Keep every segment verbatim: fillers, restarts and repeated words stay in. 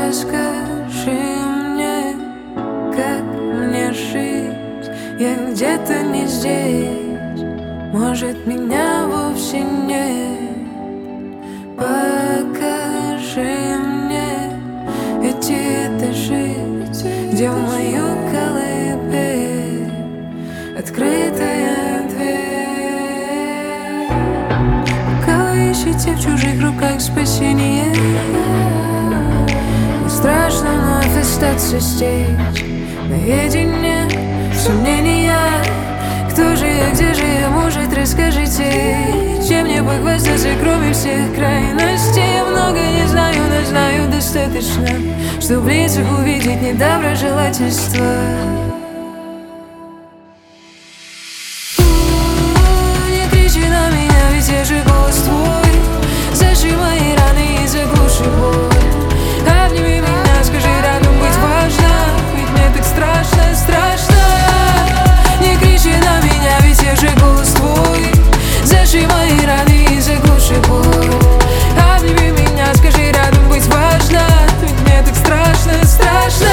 Расскажи мне, как мне жить. Я где-то не здесь, может, меня вовсе нет. Покажи мне эти этажи, где в мою колыбель открытая дверь. Пока вы ищете в чужих руках спасение, не страшно вновь остаться здесь наедине. Сомнения, кто же я, где же я, может, расскажите, чем мне похвастаться, кроме всех крайностей. Я много не знаю, но знаю достаточно, чтобы в лицах увидеть недоброжелательство. Не кричи на меня, ведь я же голос твой. Заши мои раны и заглуши боль. Обними меня, скажи, рядом быть важно, ведь мне так страшно, страшно. Не кричи на меня, ведь я же голос твой. Заши мои раны и заглуши боль. Обними меня, скажи, рядом быть важно, ведь мне так страшно, страшно.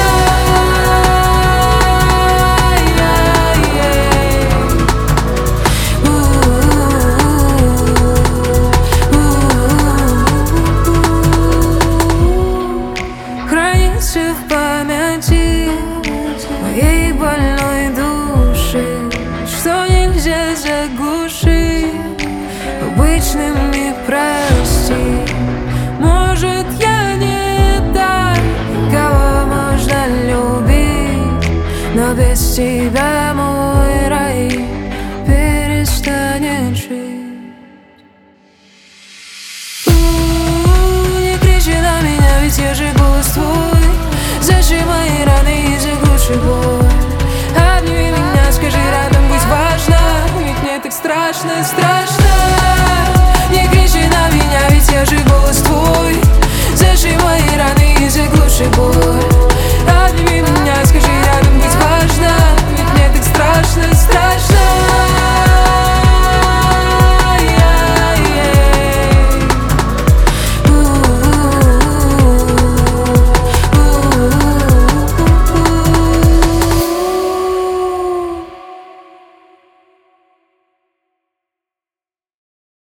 Хранится в памяти моей больной души, что нельзя заглушить обычными прости. Может, я не та, кого можно любить, но без тебя мой рай перестанет жить. У-у-у, не кричи на меня, ведь я же голос твой. Заши мои раны и заглуши боль. Обними меня, скажи, рядом быть важно, ведь мне так страшно, страшно. Не кричи на меня, ведь я же